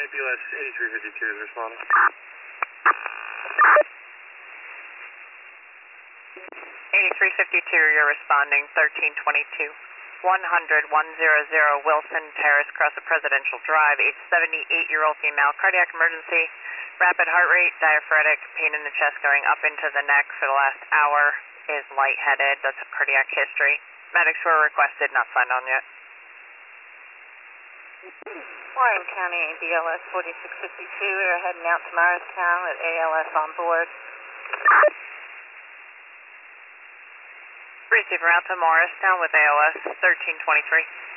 BLS 8352 is responding. 8352, you're responding, 1322. 100, 100 Wilson Terrace, across the Presidential Drive, age 78-year-old female, cardiac emergency, rapid heart rate, diaphoretic, pain in the chest going up into the neck for the last hour, is lightheaded, that's a cardiac history. Medics were requested, not signed on yet. Warren County BLS 4652, we're heading out to Morristown with ALS on board. Receiver out to Morristown with ALS 1323.